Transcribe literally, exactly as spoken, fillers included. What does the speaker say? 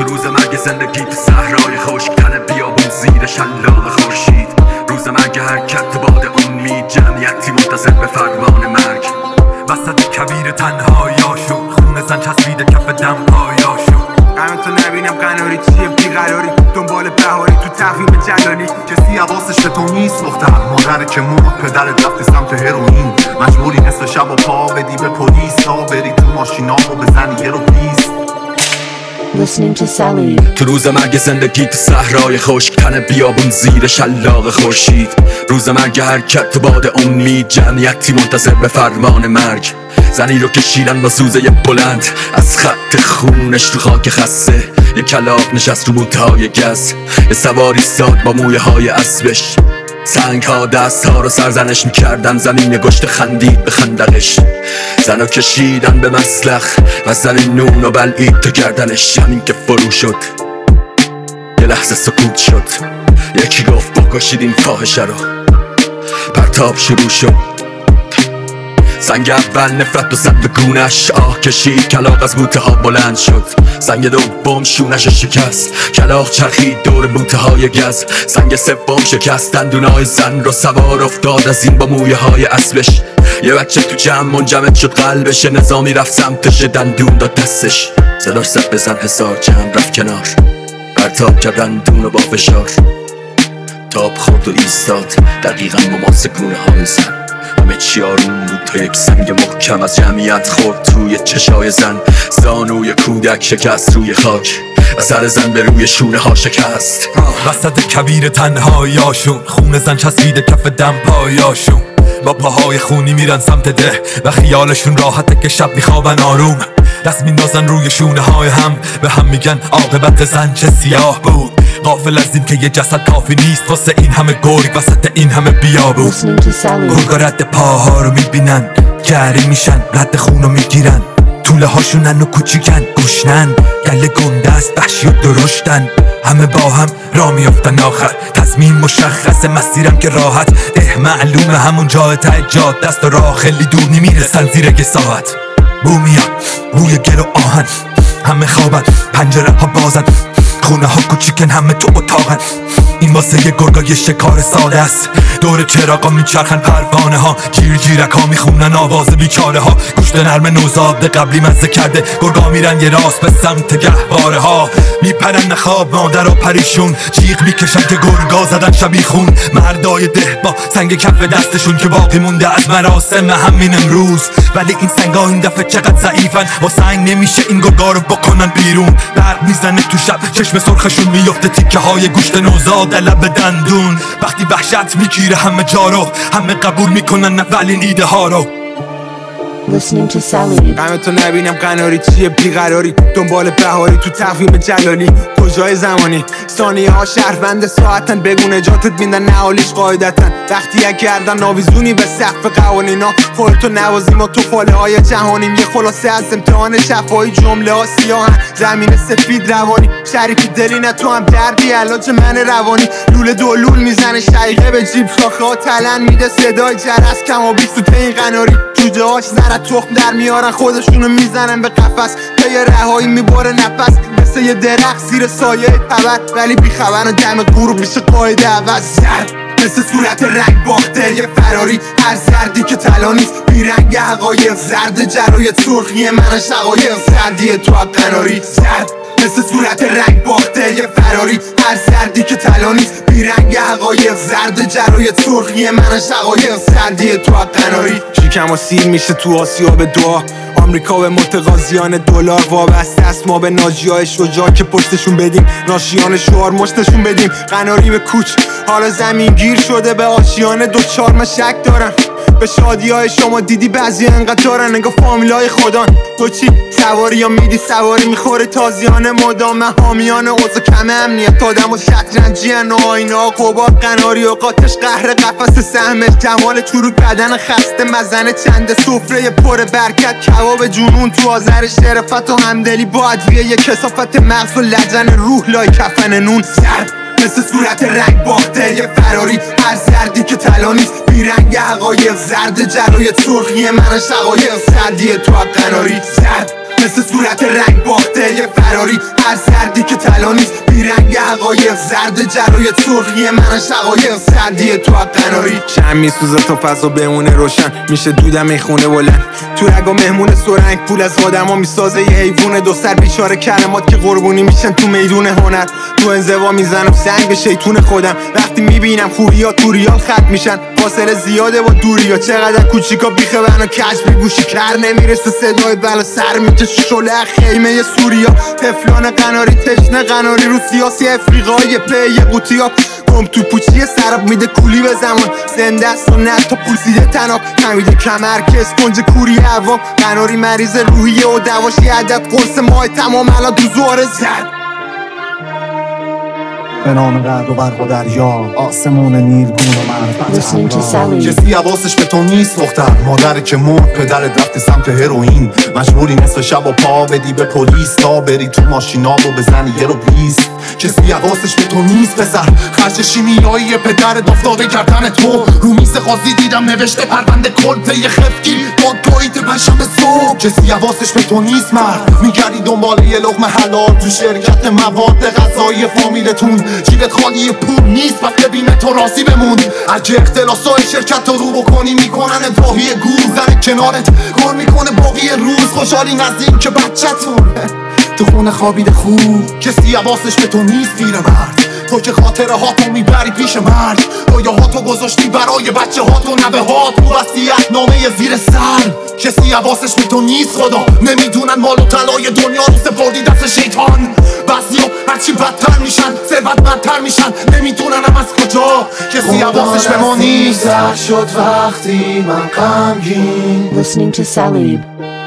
روز مرگ زندگی تو صحرای خشک، تن بیابون زیر شلاق خورشید. روز مرگ حرکت تو باد امید، جمعیتی منتظر به فرمان مرگ. وسط کویر تنهاییاشون خون زن چسبیده کف دم پایاشون. همه تو نبینم قناری چیه بیقراری، دنبال بهاری تو تقویم جلالی. کسی حواسش به تو نیست دختر، مادره که مرد، پدرت رفت سمت هروئین. مجبوری نصف شب و پا بدی به پلیس تا بری تو ماشینا و بزنی یه رو پیس. تو روز مرگ زندگی تو صحرای خشک، تن بیابون زیر شلاق خورشید. روز مرگ حرکت تو باد امید، جمعیتی منتظر به فرمان مرگ. زنی رو کشیدن با سوزه بلند از خط خونش تو خاک خسته. یه کلاغ نشست رو بوتهای گز، یه سواری ساد با مویه های اسبش. سنگ ها دست ها رو سرزنش میکردن، زمین گشت خندید به خندقش. زن رو کشیدن به مسلخ و زن نون و بلعید تو گردنش. همین که فرو شد یه لحظه سکوت شد، یکی گفت بکشید این فاحشه رو. پرتاب شروع شد، سنگ اول نفرت و صد گونش آه کشید، کلاغ از بوته ها بلند شد. سنگ دوم شونش شکست، کلاغ چرخید دور بوته های گز. سنگ سوم شکست دندونای زن رو، سوار افتاد از این با مویه های اسبش. یه بچه تو جمع منجمد شد قلبش، نظامی رفت سمتش دندون داد دستش. صداش زد بزن حسار، جمع رفت کنار، پرتاب کرد دندون و با فشار. تاب خورد و ایستاد دقیقا مماس گونه های زن. همه چی آروم بود تا یک سنگ محکم از جمعیت خورد توی چشای زن. زانوی کودک شکست روی خاک و سر زن به روی شونه ها شکست. وسط کویر تنهاییاشون خون زن چسبیده کف دم پایاشون. با پاهای خونی میرن سمت ده و خیالشون راحته که شب میخوابن آروم. دست میندازن روی شونه های هم، به هم میگن عاقبت زن چه سیاه بود. غافل از این که یه جسد کافی نیست واسه این همه گرگ وسط این همه بیابون. گرگا رد پاها رو میبینن، جری میشن، رد خون رو میگیرن. طوله هاشونن و کوچیکن، گوشنن، گله گنده است، وحشی و درشتن. همه با هم را میافتن آخر، تصمیم مشخص، مسیرم که راحت. ده معلومه همون جای ته جاده است و راه خیلی دور نمیرسن زیر یه ساعت. بو میاد روی گل و آهن، همه خوابن، پنجره ها بازن، خونه ها کوچیکن، همه تو اتاقن. این واسه یه گرگا یه شکار ساده است. دور چراغا میچرخن پروانه ها، جیر جیرک ها میخونن آواز بیچاره ها. گوشت نرم نوزاد قبلی مزه کرده، گرگا میرن یه راست به سمت گهواره ها. میپرن نخواب مادر و پریشون، جیغ میکشن که گرگا زدن شبیخون. مردای ده با سنگ کف دستشون که باقی مونده از مراسم همین امروز. ولی این سنگا این دفعه چقدر ضعیفن، با سنگ نمیشه این گرگا رو بکنن بیرون. برق میزنه تو شب، چشم سرخشون میفته تیکه های گوشت نوزاد لب دندون. وقتی وحشت میگیره همه جا رو، همه قبول میکنن اولین ایده ها رو. همه تو نبینم قناری چیه بیقراری، دنبال بهاری تو تقویم جلالی. کجای زمانی ثانیه ها شهروند ساعتن، بگو نجاتت میدن نهالیش قاعدتن. وقتی یک گردن آویزونی به سقف قوانینا، خودتو نوازیم و تو فاله های جهانیم. یه خلاصه از امتحان شفایی، جمله ها سیاهن، زمین سفید روانی. شریفی دلی نه تو هم دردی، علاج من روانی. لوله دولول میزنه شقیقه به جیب، شاخه ها تلن میده صدای جرس. کم و بیست تو این قناری، جوجه هاش زرد تخم در میارن، خودشونو میزنن به قفس. پی رهایی میباره نفس، مثل یه درخت زیر سایه تبر، ولی بیخبر و دم غروب میشه قاعده عوض. زرد مثل صورت رنگ باخته یه فراری، هر زردی که طلا نیست بیرنگ حقایق. زرد جرای سرخی من شقایق، زردی تو قناری. زرد مثل صورت رنگ باخته یه فراری، هر زردی که طلا نیست بیرنگ حقایق. زرد جرای سرخی من شقایق، زردی تو قناری. شکم و سیر میشه تو آسیا به دعا، آمریکا به متقاضیان دلار وابسته است. ما به ناجیای شجاع که پشتشون بدیم، ناشیان شعار مشتشون بدیم. قناری به کوچ حالا زمین گیر شده، به آشیانه دوچار من شک دارم. به شادی های شما دیدی بعضی انقدر دارن انگاه فامیل های خودان. تو چی سواری یا میدی سواری میخوره تازیانه مدام. حامیان اوضاع کم امنیت آدم و شطرنجی ان و آینه ها قبار. قناری و قاتش قهر قفس سهمش، جمال چروک بدن خسته مزنه چنده. سفره پر برکت کباب جنون تو آذر شرفت و همدلی با ادویه. یه کثافت مغز و لجن روح لای کفن نون. سرد مثل صورت رنگ باخته یه فراری، هر زردی که طلا نیست بیرنگ حقایق. زرد جرای سرخی من شقایق، زردی تو قناری. زرد مثل صورت رنگ باخته یه فراری، هر سردی که طلا نیست بیرنگ حقایق، زرد جرای سرخی من شقایق، سردی تو قناری. شم میسوزه تا فضا بمونه روشن، میشه دودم ای خونه بلند تو رگا مهمون سرنگ، پول از آدما میسازه یه حیوونه، دو سر بیچاره کلمات که قربونی میشن تو میدون هنر. تو انزوا میزنم سنگ به شیطون خودم، وقتی میبینم خوبیا تو ریال خط میشن، فاصله زیاده با دوریا، چقدر کوچیکا بیخه بنا کج میگوشی کر نمیرسه صدای بلا سر میکشه شله خیمه سوریا. تفلان قناری تشنه قناری رو سیاسی افریقای پی قوطیا، گم تو پوچی سراب میده کولی به زمان، زنده است و نه تا پوسیده تناب، نمیده کمر که اسپنج کوری هوا، قناری مریض روحیه و دواشی عدد قرص ماه تمام الان تو زوار زد. به نام قرد و برق و دریا، آسمون نیلگون و معرفت، کسی حواسش به تو نیست دختر، مادر که مرد پدرت رفتی سمت هروئین، مجبوری نصف شب و پا بدی به پلیس تا بری تو ماشینا و بزنی یه رو بیست. کسی حواسش به تو نیست پسر، خرج شیمیایی پدرت افتاده کردن تو، رو میز قاضی دیدم نوشته پرونده کل یه خفگی با تویت پشم صبح. کسی حواسش به تو نیست مرد، میگردی دنبال یه لقمه حلال تو شرکت مواد غذایی فامیلتون، جیبت خالی پول نیست پس ببینه تو راضی بمون. اگه اختلاسای شرکت رو رو بکنی میکنن راهی گور، زن کنارت کار میکنه باقی روز، خوشحالی نزدیک که بچه‌تون تو خونه خوابیده خوب. کسی حواسش به تو نیست پیرمرد، تو که خاطره هاتو میبری پیش مرگ، رویه هاتو گذاشتی برای بچه هاتو نوه هات، تو وصیت نامه زیر سر. کسی حواسش به تو نیست خدا، نمیدونن مال و طلای دنیا رو سپردی دست شیطان، بعضیا هرچی بدتر میشن ثروتمندتر میشن نمیدونن هم از کجا. کسی حواسش به ما نیست. شد وقتی من غمگین Listening to Salib.